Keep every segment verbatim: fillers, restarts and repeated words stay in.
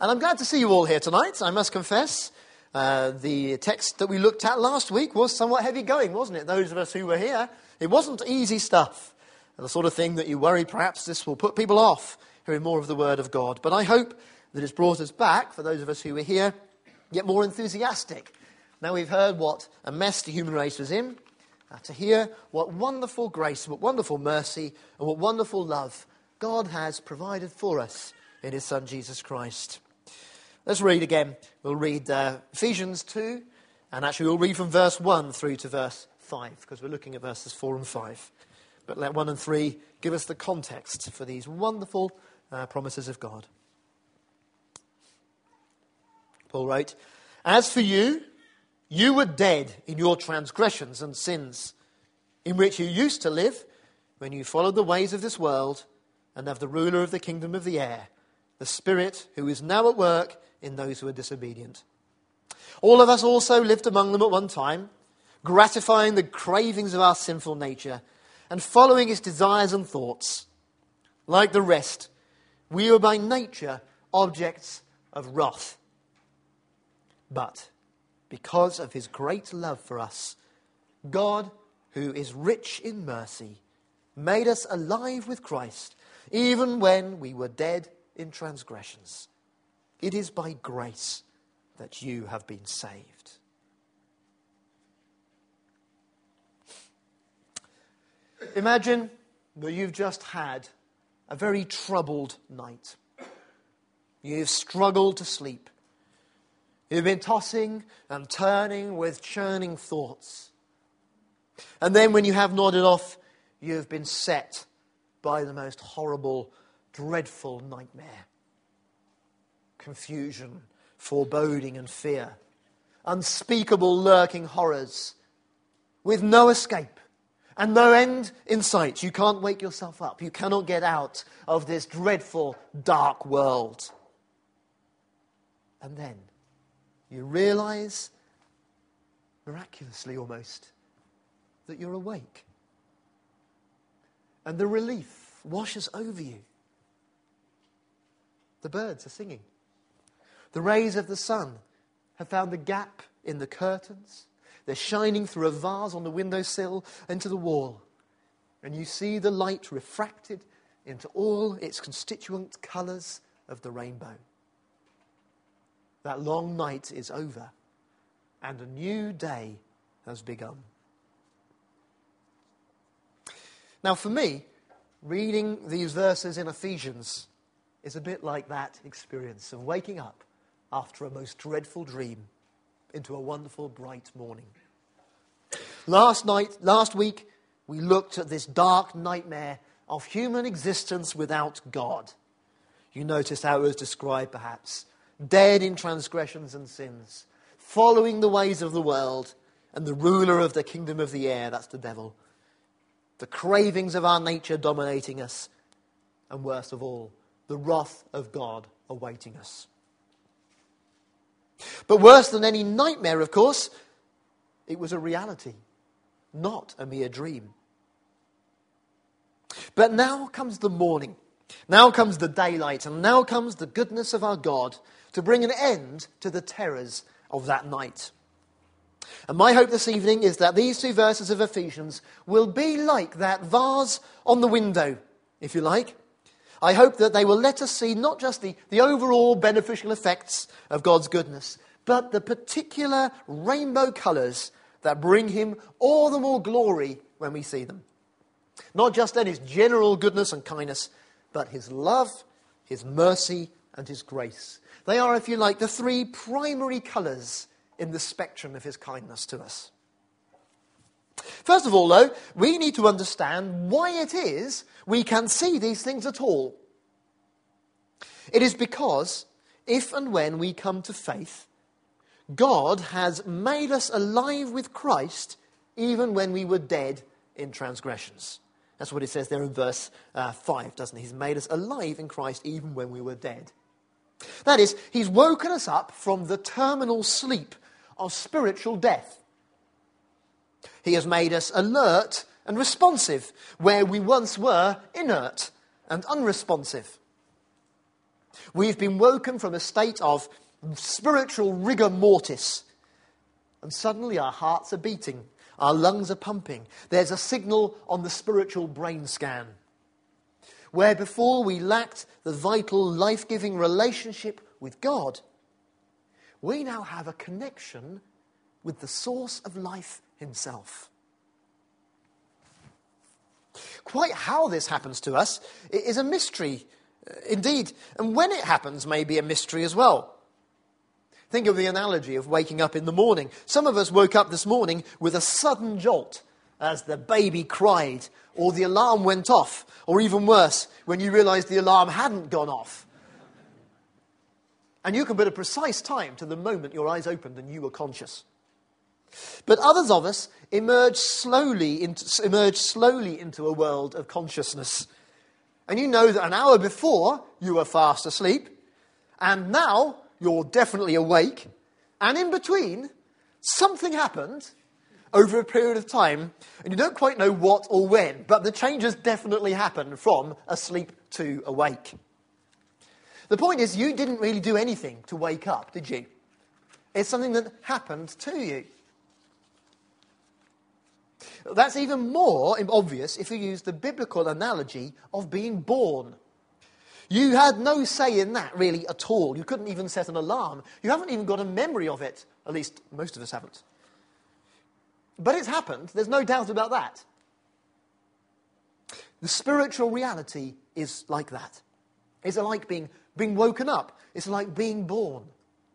And I'm glad to see you all here tonight, I must confess. Uh, the text that we looked at last week was somewhat heavy going, wasn't it? Those of us who were here, it wasn't easy stuff. The sort of thing that you worry perhaps this will put people off hearing more of the Word of God. But I hope that it's brought us back, for those of us who were here, yet more enthusiastic. Now we've heard what a mess the human race was in, uh, to hear what wonderful grace, what wonderful mercy, and what wonderful love God has provided for us in his Son Jesus Christ. Let's read again. We'll read uh, Ephesians two, and actually we'll read from verse one through to verse five, because we're looking at verses four and five. But let one and three give us the context for these wonderful uh, promises of God. Paul wrote, "As for you, you were dead in your transgressions and sins, in which you used to live when you followed the ways of this world and of the ruler of the kingdom of the air, the Spirit who is now at work in those who are disobedient. All of us also lived among them at one time, gratifying the cravings of our sinful nature and following its desires and thoughts. Like the rest, we were by nature objects of wrath. But because of his great love for us, God, who is rich in mercy, made us alive with Christ, even when we were dead in transgressions. It is by grace that you have been saved." Imagine that you've just had a very troubled night. You've struggled to sleep. You've been tossing and turning with churning thoughts. And then when you have nodded off, you've been set by the most horrible, dreadful nightmare. Confusion, foreboding and fear. Unspeakable lurking horrors. With no escape and no end in sight. You can't wake yourself up. You cannot get out of this dreadful, dark world. And then you realize, miraculously almost, that you're awake. And the relief washes over you. The birds are singing. The rays of the sun have found a gap in the curtains. They're shining through a vase on the windowsill into the wall. And you see the light refracted into all its constituent colours of the rainbow. That long night is over, and a new day has begun. Now for me, reading these verses in Ephesians is a bit like that experience of waking up after a most dreadful dream into a wonderful bright morning. Last night, last week, we looked at this dark nightmare of human existence without God. You noticed how it was described perhaps. Dead in transgressions and sins, following the ways of the world and the ruler of the kingdom of the air, that's the devil. The cravings of our nature dominating us, and worst of all, the wrath of God awaiting us. But worse than any nightmare, of course, it was a reality, not a mere dream. But now comes the morning, now comes the daylight, and now comes the goodness of our God to bring an end to the terrors of that night. And my hope this evening is that these two verses of Ephesians will be like that vase on the window, if you like. I hope that they will let us see not just the, the overall beneficial effects of God's goodness, but the particular rainbow colours that bring him all the more glory when we see them. Not just then his general goodness and kindness, but his love, his mercy, and his grace. They are, if you like, the three primary colours in the spectrum of his kindness to us. First of all, though, we need to understand why it is we can see these things at all. It is because, if and when we come to faith, God has made us alive with Christ even when we were dead in transgressions. That's what it says there in verse uh, five, doesn't it? He's made us alive in Christ even when we were dead. That is, he's woken us up from the terminal sleep of spiritual death. He has made us alert and responsive where we once were inert and unresponsive. We've been woken from a state of spiritual rigor mortis. And suddenly our hearts are beating. Our lungs are pumping. There's a signal on the spiritual brain scan. Where before we lacked the vital, life-giving relationship with God, we now have a connection with the source of life himself. Quite how this happens to us is a mystery, indeed. And when it happens may be a mystery as well. Think of the analogy of waking up in the morning. Some of us woke up this morning with a sudden jolt as the baby cried, or the alarm went off, or even worse, when you realised the alarm hadn't gone off. And you can put a precise time to the moment your eyes opened and you were conscious. But others of us emerge slowly into, emerge slowly into a world of consciousness. And you know that an hour before you were fast asleep, and now you're definitely awake, and in between, something happened over a period of time, and you don't quite know what or when, but the change has definitely happened from asleep to awake. The point is, you didn't really do anything to wake up, did you? It's something that happened to you. That's even more obvious if you use the biblical analogy of being born. You had no say in that, really, at all. You couldn't even set an alarm. You haven't even got a memory of it. At least, most of us haven't. But it's happened. There's no doubt about that. The spiritual reality is like that. It's like being, being woken up. It's like being born.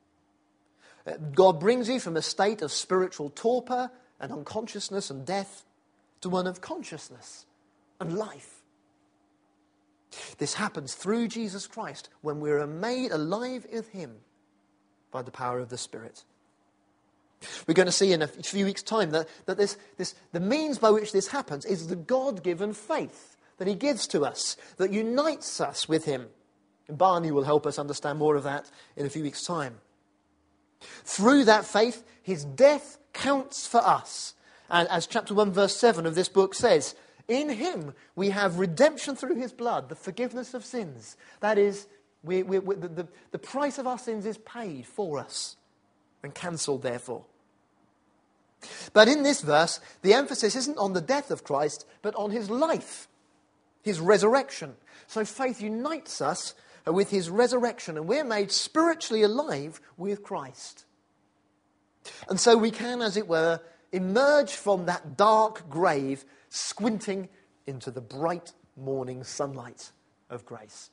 God brings you from a state of spiritual torpor and unconsciousness and death to one of consciousness and life. This happens through Jesus Christ when we are made alive with him by the power of the Spirit. We're going to see in a few weeks' time that, that this, this, the means by which this happens is the God-given faith that he gives to us, that unites us with him. And Barney will help us understand more of that in a few weeks' time. Through that faith, his death counts for us. And as chapter one, verse seven of this book says, in him we have redemption through his blood, the forgiveness of sins. That is, we, we, we, the, the, the price of our sins is paid for us and cancelled, therefore. But in this verse, the emphasis isn't on the death of Christ, but on his life, his resurrection. So faith unites us with his resurrection, and we're made spiritually alive with Christ. And so we can, as it were, emerge from that dark grave, squinting into the bright morning sunlight of grace.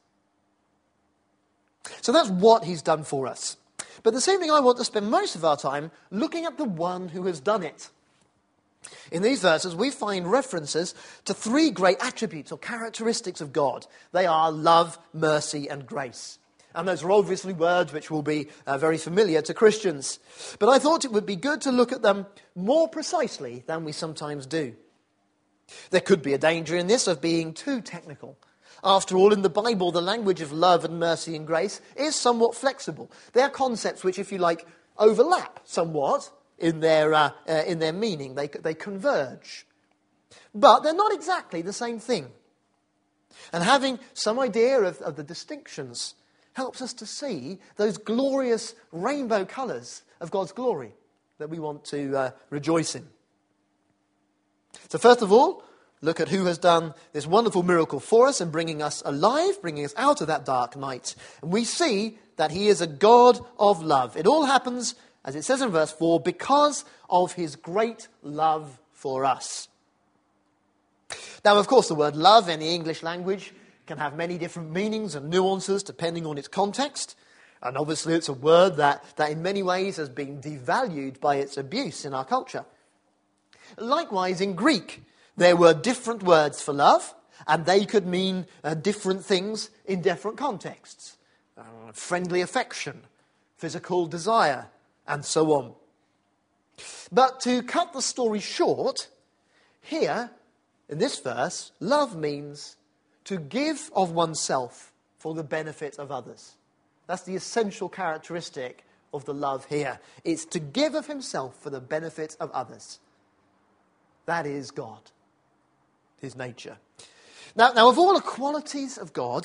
So that's what he's done for us. But this evening I want to spend most of our time looking at the one who has done it. In these verses we find references to three great attributes or characteristics of God. They are love, mercy and grace. And those are obviously words which will be uh, very familiar to Christians. But I thought it would be good to look at them more precisely than we sometimes do. There could be a danger in this of being too technical. After all, in the Bible, the language of love and mercy and grace is somewhat flexible. They are concepts which, if you like, overlap somewhat in their, uh, uh, in their meaning. They, they converge. But they're not exactly the same thing. And having some idea of, of the distinctions helps us to see those glorious rainbow colours of God's glory that we want to uh, rejoice in. So first of all, look at who has done this wonderful miracle for us and bringing us alive, bringing us out of that dark night. And we see that he is a God of love. It all happens, as it says in verse four, because of his great love for us. Now, of course, the word love in the English language can have many different meanings and nuances depending on its context. And obviously it's a word that, that in many ways has been devalued by its abuse in our culture. Likewise, in Greek, there were different words for love, and they could mean uh, different things in different contexts. Uh, friendly affection, physical desire, and so on. But to cut the story short, here, in this verse, love means to give of oneself for the benefit of others. That's the essential characteristic of the love here. It's to give of himself for the benefit of others. That is God, his nature. Now, now, of all the qualities of God,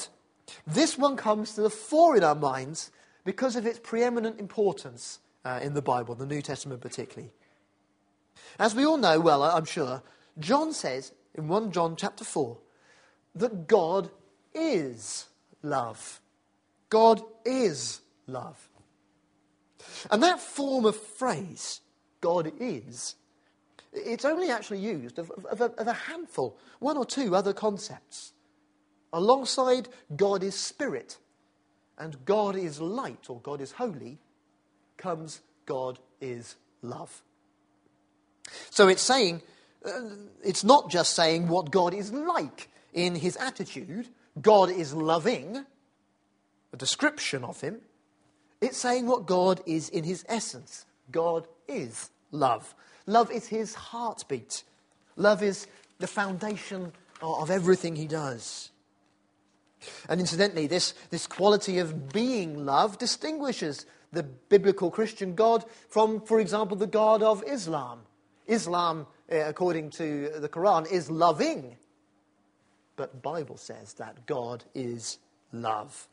This one comes to the fore in our minds because of its preeminent importance uh, in the Bible, the New Testament particularly. As we all know well, I'm sure, John says in First John chapter four that God is love. God is love. And that form of phrase, God is, it's only actually used of, of, of a handful, one or two other concepts. Alongside God is spirit and God is light or God is holy comes God is love. So it's saying, uh, it's not just saying what God is like in his attitude. God is loving, a description of him. It's saying what God is in his essence. God is love. Love is his heartbeat. Love is the foundation of everything he does. And incidentally, this, this quality of being love distinguishes the biblical Christian God from, for example, the God of Islam. Islam, according to the Quran, is loving. But the Bible says that God is love.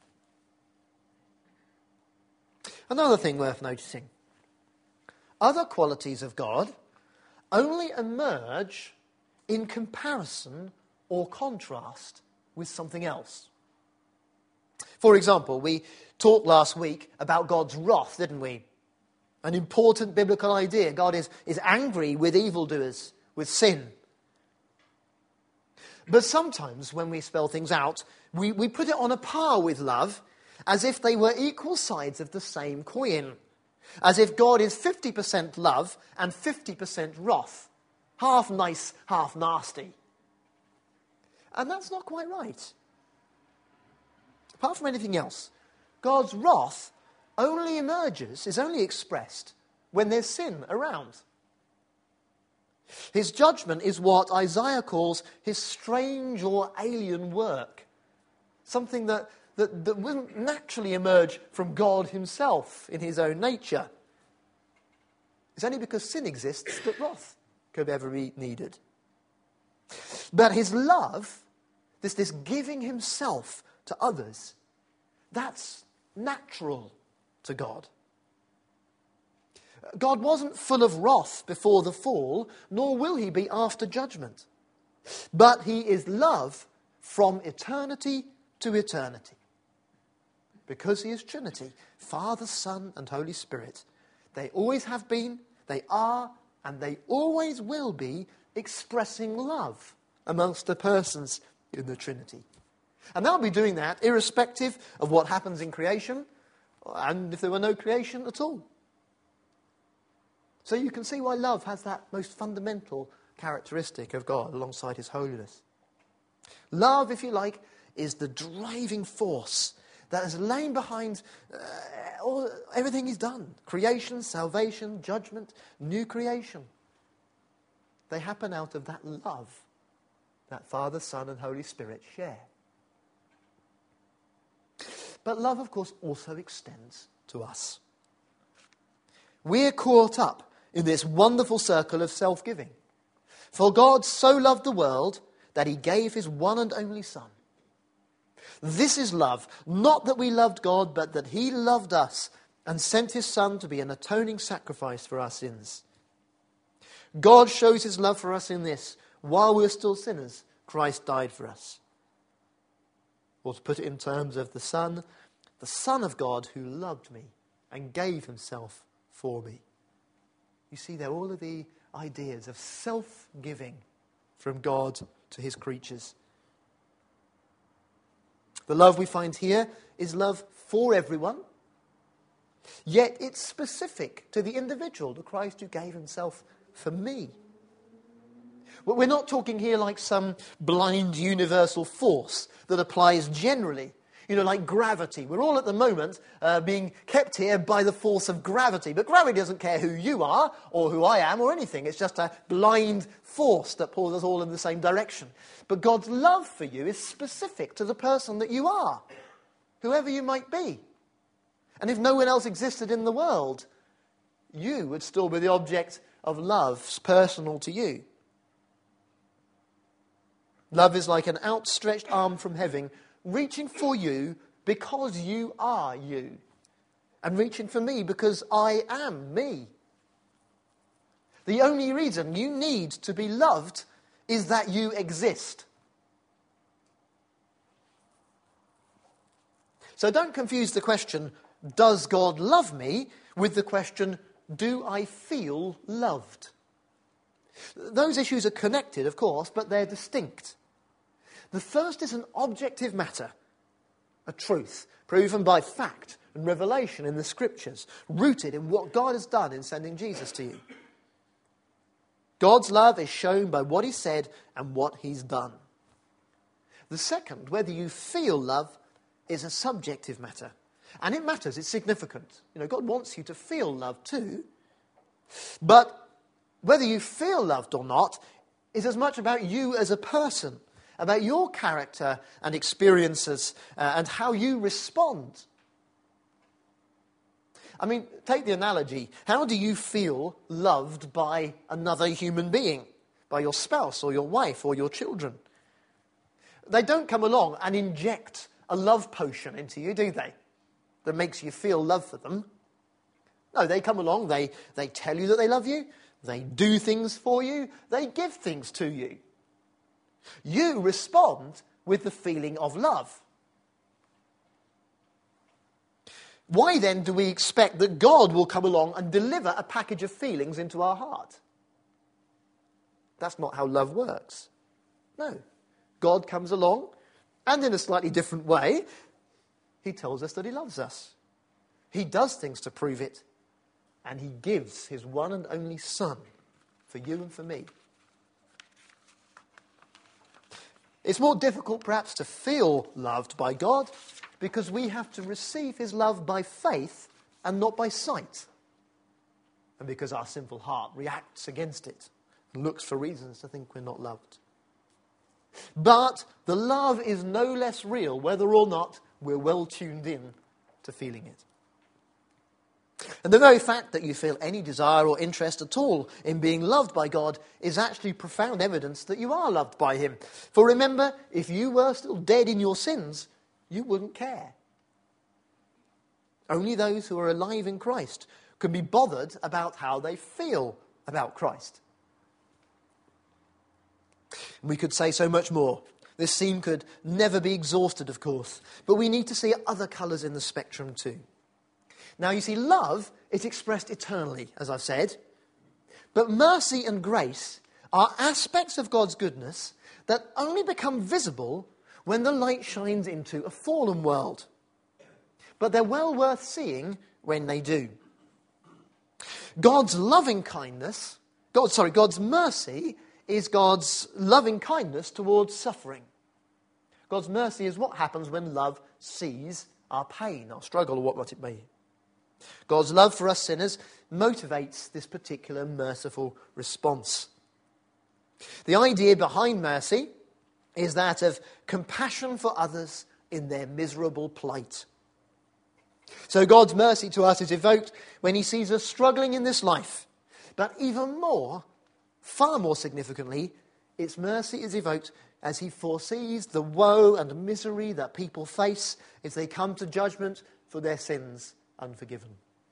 Another thing worth noticing. Other qualities of God only emerge in comparison or contrast with something else. For example, we talked last week about God's wrath, didn't we? An important biblical idea. God is, is angry with evildoers, with sin. But sometimes when we spell things out, we, we put it on a par with love, as if they were equal sides of the same coin. As if God is fifty percent love and fifty percent wrath. Half nice, half nasty. And that's not quite right. Apart from anything else, God's wrath only emerges, is only expressed when there's sin around. His judgment is what Isaiah calls his strange or alien work. Something that, that, that wouldn't naturally emerge from God himself in his own nature. It's only because sin exists that wrath could ever be needed. But his love, this, this giving himself to others, that's natural to God. God wasn't full of wrath before the fall, nor will he be after judgment. But he is love from eternity to eternity. Because he is Trinity, Father, Son, and Holy Spirit, they always have been, they are, and they always will be expressing love amongst the persons in the Trinity. And they'll be doing that irrespective of what happens in creation, and if there were no creation at all. So you can see why love has that most fundamental characteristic of God alongside his holiness. Love, if you like, is the driving force that has lain behind uh, all, everything he's done. Creation, salvation, judgment, new creation. They happen out of that love that Father, Son, and Holy Spirit share. But love, of course, also extends to us. We're caught up in this wonderful circle of self-giving. For God so loved the world that he gave his one and only Son. This is love, not that we loved God, but that he loved us and sent his Son to be an atoning sacrifice for our sins. God shows his love for us in this: while we were still sinners, Christ died for us. Or to put it in terms of the Son, the Son of God who loved me and gave himself for me. You see, there are all of the ideas of self-giving from God to his creatures. The love we find here is love for everyone, yet it's specific to the individual, the Christ who gave himself for me. We're not talking here like some blind universal force that applies generally, you know, like gravity. We're all at the moment uh, being kept here by the force of gravity. But gravity doesn't care who you are or who I am or anything. It's just a blind force that pulls us all in the same direction. But God's love for you is specific to the person that you are, whoever you might be. And if no one else existed in the world, you would still be the object of love personal to you. Love is like an outstretched arm from heaven, reaching for you because you are you, and reaching for me because I am me. The only reason you need to be loved is that you exist. So don't confuse the question, does God love me, with the question, do I feel loved? Those issues are connected, of course, but they're distinct. The first is an objective matter, a truth, proven by fact and revelation in the Scriptures, rooted in what God has done in sending Jesus to you. God's love is shown by what he said and what he's done. The second, whether you feel love, is a subjective matter. And it matters, it's significant. You know, God wants you to feel love too. But whether you feel loved or not is as much about you as a person, about your character and experiences uh, and how you respond. I mean, take the analogy. How do you feel loved by another human being? By your spouse or your wife or your children? They don't come along and inject a love potion into you, do they? That makes you feel love for them. No, they come along, they, they tell you that they love you, they do things for you, they give things to you. You respond with the feeling of love. Why then do we expect that God will come along and deliver a package of feelings into our heart? That's not how love works. No. God comes along, and in a slightly different way, he tells us that he loves us. He does things to prove it, and he gives his one and only Son for you and for me. It's more difficult perhaps to feel loved by God because we have to receive his love by faith and not by sight. And because our sinful heart reacts against it and looks for reasons to think we're not loved. But the love is no less real whether or not we're well tuned in to feeling it. And the very fact that you feel any desire or interest at all in being loved by God is actually profound evidence that you are loved by him. For remember, if you were still dead in your sins, you wouldn't care. Only those who are alive in Christ can be bothered about how they feel about Christ. We could say so much more. This theme could never be exhausted, of course, but we need to see other colours in the spectrum too. Now, you see, love is expressed eternally, as I've said, but mercy and grace are aspects of God's goodness that only become visible when the light shines into a fallen world. But they're well worth seeing when they do. God's loving kindness, God, sorry, God's mercy is God's loving kindness towards suffering. God's mercy is what happens when love sees our pain, our struggle, or what might it be. God's love for us sinners motivates this particular merciful response. The idea behind mercy is that of compassion for others in their miserable plight. So God's mercy to us is evoked when he sees us struggling in this life. But even more, far more significantly, its mercy is evoked as he foresees the woe and misery that people face as they come to judgment for their sins unforgiven.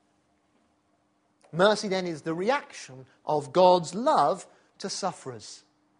Mercy then is the reaction of God's love to sufferers.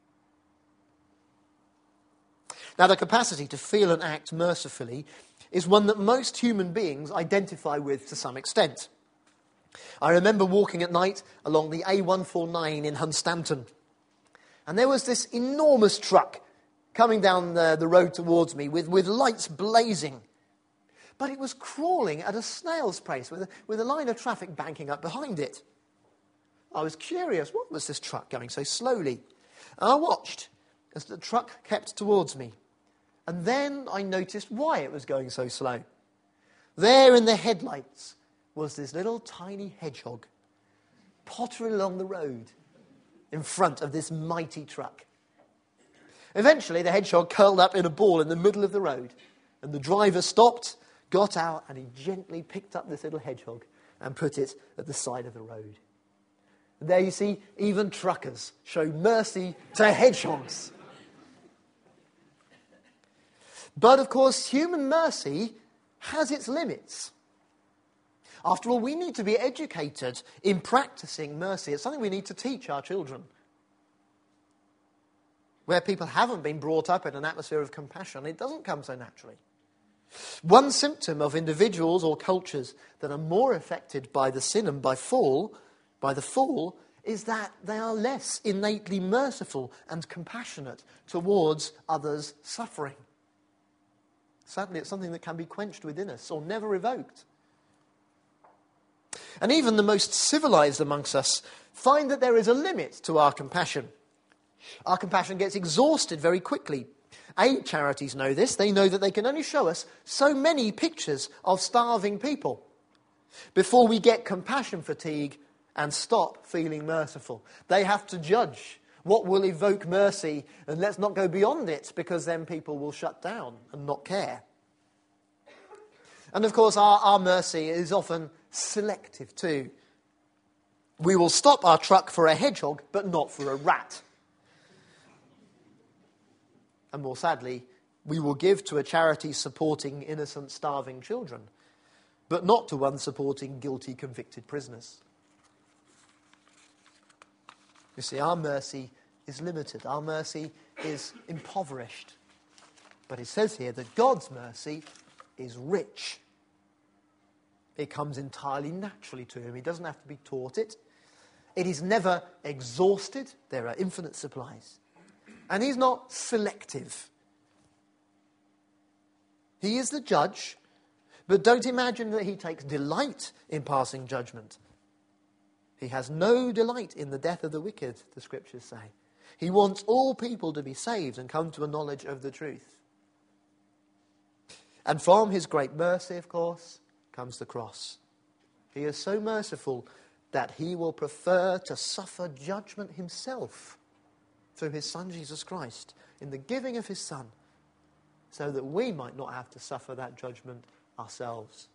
Now, the capacity to feel and act mercifully is one that most human beings identify with to some extent. I remember walking at night along the A one forty-nine in Hunstanton, and there was this enormous truck coming down the, the road towards me with, with lights blazing. But it was crawling at a snail's pace with a, with a line of traffic banking up behind it. I was curious, what was this truck going so slowly? And I watched as the truck kept towards me. And then I noticed why it was going so slow. There in the headlights was this little tiny hedgehog pottering along the road in front of this mighty truck. Eventually, the hedgehog curled up in a ball in the middle of the road, and the driver stopped, got out, and he gently picked up this little hedgehog and put it at the side of the road. And there you see, even truckers show mercy to hedgehogs. But of course, human mercy has its limits. After all, we need to be educated in practicing mercy. It's something we need to teach our children. Where people haven't been brought up in an atmosphere of compassion, it doesn't come so naturally. One symptom of individuals or cultures that are more affected by the sin and by fall, by the fall, is that they are less innately merciful and compassionate towards others' suffering. Sadly, it's something that can be quenched within us or never evoked. And even the most civilized amongst us find that there is a limit to our compassion. Our compassion gets exhausted very quickly. Aid charities know this. They know that they can only show us so many pictures of starving people before we get compassion fatigue and stop feeling merciful. They have to judge what will evoke mercy, and let's not go beyond it, because then people will shut down and not care. And of course, our, our mercy is often selective too. We will stop our truck for a hedgehog, but not for a rat. And more sadly, we will give to a charity supporting innocent, starving children, but not to one supporting guilty, convicted prisoners. You see, our mercy is limited. Our mercy is impoverished. But it says here that God's mercy is rich. It comes entirely naturally to him. He doesn't have to be taught it. It is never exhausted. There are infinite supplies. And he's not selective. He is the judge, but don't imagine that he takes delight in passing judgment. He has no delight in the death of the wicked, the scriptures say. He wants all people to be saved and come to a knowledge of the truth. And from his great mercy, of course, comes the cross. He is so merciful that he will prefer to suffer judgment himself through his Son, Jesus Christ, in the giving of his Son, so that we might not have to suffer that judgment ourselves.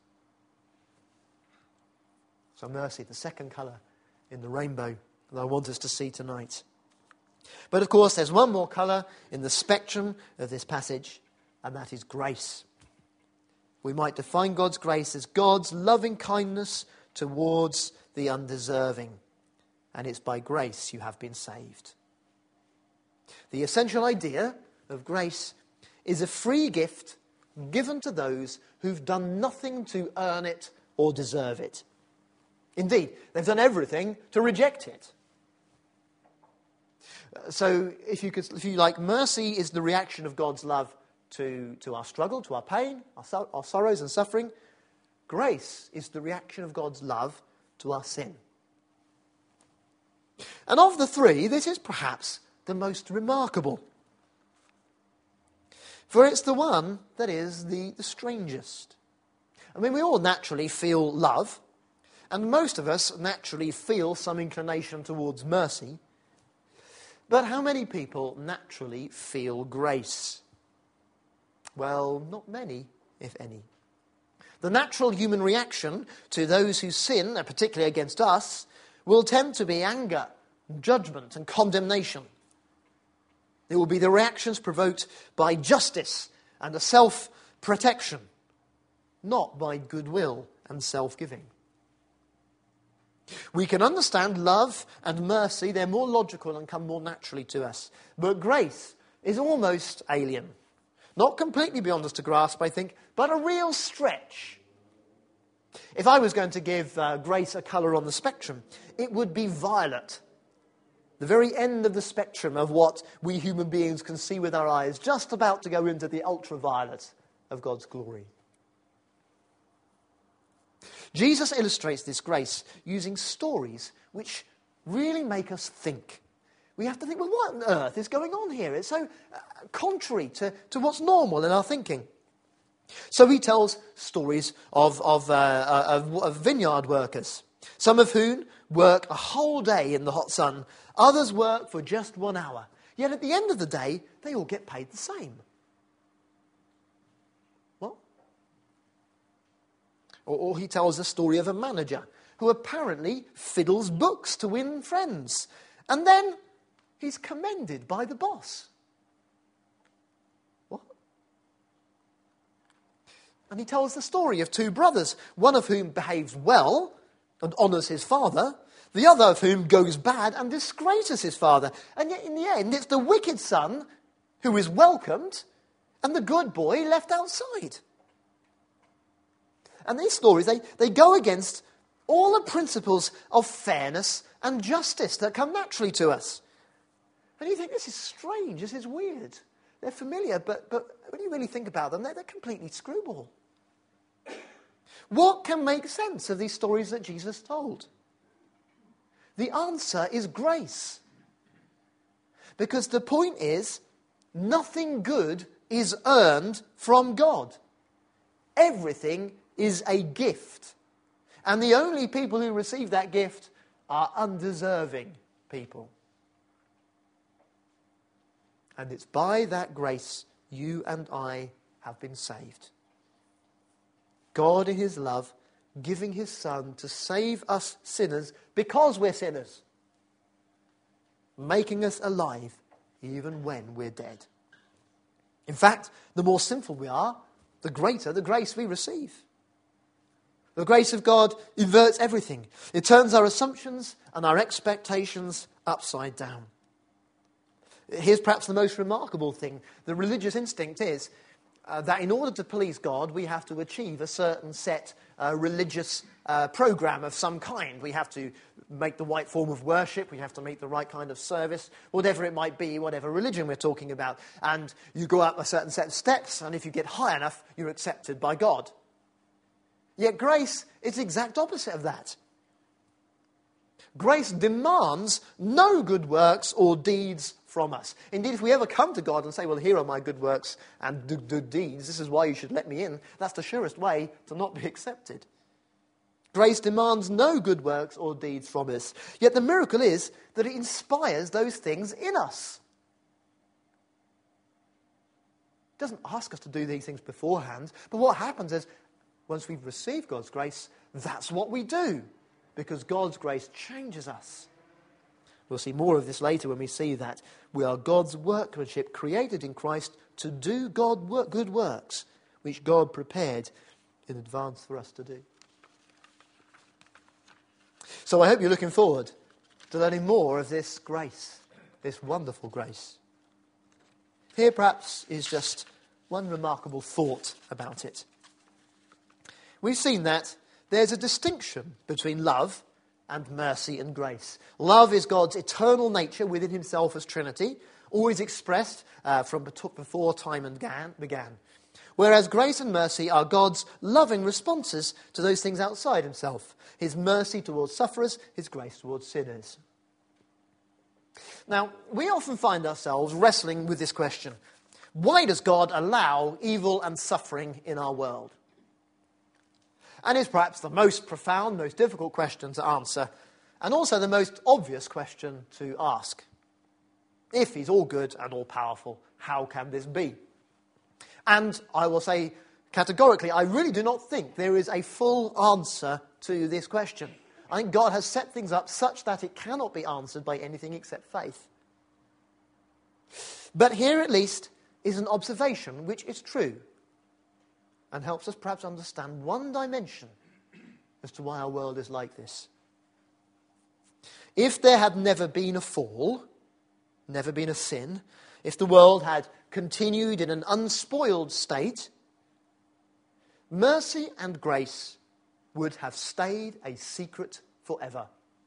So mercy, the second colour in the rainbow that I want us to see tonight. But of course, there's one more colour in the spectrum of this passage, and that is grace. We might define God's grace as God's loving kindness towards the undeserving. And it's by grace you have been saved. The essential idea of grace is a free gift given to those who've done nothing to earn it or deserve it. Indeed, they've done everything to reject it. So, if you could, if you like, mercy is the reaction of God's love to, to our struggle, to our pain, our, so, our sorrows and suffering. Grace is the reaction of God's love to our sin. And of the three, this is perhaps the most remarkable. For it's the one that is the, the strangest. I mean, we all naturally feel love, and most of us naturally feel some inclination towards mercy. But how many people naturally feel grace? Well, not many, if any. The natural human reaction to those who sin, and particularly against us, will tend to be anger, judgment, and condemnation. It will be the reactions provoked by justice and a self-protection, not by goodwill and self-giving. We can understand love and mercy. They're more logical and come more naturally to us. But grace is almost alien. Not completely beyond us to grasp, I think, but a real stretch. If I was going to give uh, grace a colour on the spectrum, it would be violet. The very end of the spectrum of what we human beings can see with our eyes, just about to go into the ultraviolet of God's glory. Jesus illustrates this grace using stories which really make us think. We have to think, well, what on earth is going on here? It's so uh, contrary to, to what's normal in our thinking. So he tells stories of, of, uh, of, of vineyard workers, some of whom work a whole day in the hot sun. Others work for just one hour. Yet at the end of the day, they all get paid the same. What? Or, or he tells the story of a manager who apparently fiddles books to win friends. And then he's commended by the boss. What? And he tells the story of two brothers, one of whom behaves well and honours his father, the other of whom goes bad and disgraces his father. And yet in the end, it's the wicked son who is welcomed and the good boy left outside. And these stories, they, they go against all the principles of fairness and justice that come naturally to us. And you think, this is strange, this is weird. They're familiar, but, but when you really think about them, they're, they're completely screwball. What can make sense of these stories that Jesus told? The answer is grace. Because the point is, nothing good is earned from God. Everything is a gift. And the only people who receive that gift are undeserving people. And it's by that grace you and I have been saved. God in his love giving his Son to save us sinners because we're sinners. Making us alive even when we're dead. In fact, the more sinful we are, the greater the grace we receive. The grace of God inverts everything. It turns our assumptions and our expectations upside down. Here's perhaps the most remarkable thing. The religious instinct is uh, that in order to please God, we have to achieve a certain set uh, religious uh, program of some kind. We have to make the right form of worship. We have to make the right kind of service, whatever it might be, whatever religion we're talking about. And you go up a certain set of steps, and if you get high enough, you're accepted by God. Yet grace is the exact opposite of that. Grace demands no good works or deeds from us. Indeed, if we ever come to God and say, well, here are my good works and good, good deeds, this is why you should let me in, that's the surest way to not be accepted. Grace demands no good works or deeds from us. Yet the miracle is that it inspires those things in us. It doesn't ask us to do these things beforehand, but what happens is, once we've received God's grace, that's what we do, because God's grace changes us. We'll see more of this later when we see that we are God's workmanship created in Christ to do God work, good works, which God prepared in advance for us to do. So I hope you're looking forward to learning more of this grace, this wonderful grace. Here perhaps is just one remarkable thought about it. We've seen that there's a distinction between love and mercy and grace. Love is God's eternal nature within himself as Trinity, always expressed uh, from before time began, began. Whereas grace and mercy are God's loving responses to those things outside himself. His mercy towards sufferers, his grace towards sinners. Now, we often find ourselves wrestling with this question. Why does God allow evil and suffering in our world? And it's perhaps the most profound, most difficult question to answer, and also the most obvious question to ask. If he's all good and all powerful, how can this be? And I will say categorically, I really do not think there is a full answer to this question. I think God has set things up such that it cannot be answered by anything except faith. But here at least is an observation which is true, and helps us perhaps understand one dimension as to why our world is like this. If there had never been a fall, never been a sin, if the world had continued in an unspoiled state, mercy and grace would have stayed a secret forever.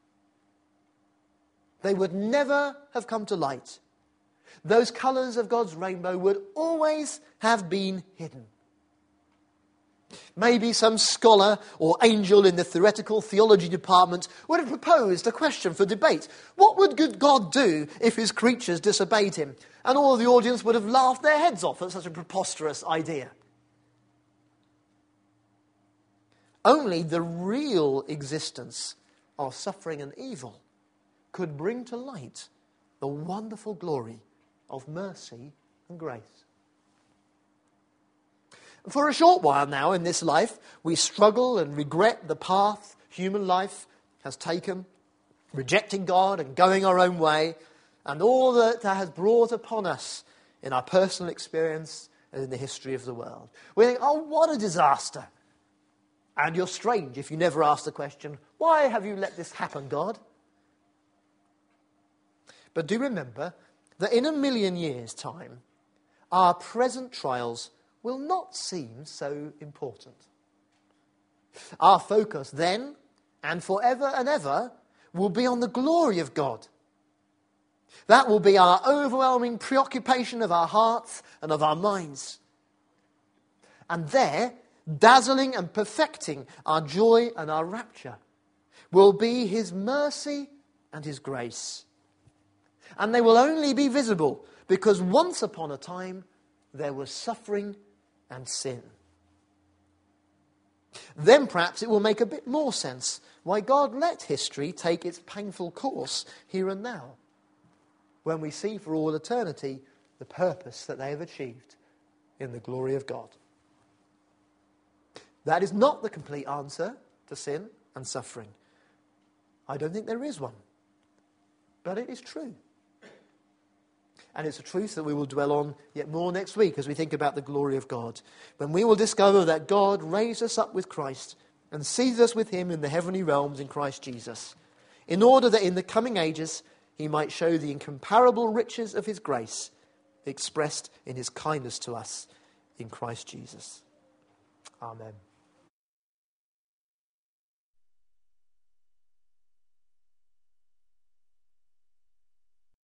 They would never have come to light. Those colours of God's rainbow would always have been hidden. Maybe some scholar or angel in the theoretical theology department would have proposed a question for debate. What would good God do if his creatures disobeyed him? And all of the audience would have laughed their heads off at such a preposterous idea. Only the real existence of suffering and evil could bring to light the wonderful glory of mercy and grace. For a short while now in this life, we struggle and regret the path human life has taken, rejecting God and going our own way, and all that that has brought upon us in our personal experience in the history of the world. We think, oh, what a disaster. And you're strange if you never ask the question, why have you let this happen, God? But do remember that in a million years' time, our present trials will not seem so important. Our focus then and forever and ever will be on the glory of God. That will be our overwhelming preoccupation of our hearts and of our minds. And there, dazzling and perfecting our joy and our rapture, will be his mercy and his grace. And they will only be visible because once upon a time there was suffering and sin. Then perhaps it will make a bit more sense why God let history take its painful course here and now, when we see for all eternity the purpose that they have achieved in the glory of God. That is not the complete answer to sin and suffering. I don't think there is one. But it is true. And it's a truth that we will dwell on yet more next week as we think about the glory of God, when we will discover that God raised us up with Christ and seated us with him in the heavenly realms in Christ Jesus, in order that in the coming ages he might show the incomparable riches of his grace expressed in his kindness to us in Christ Jesus. Amen.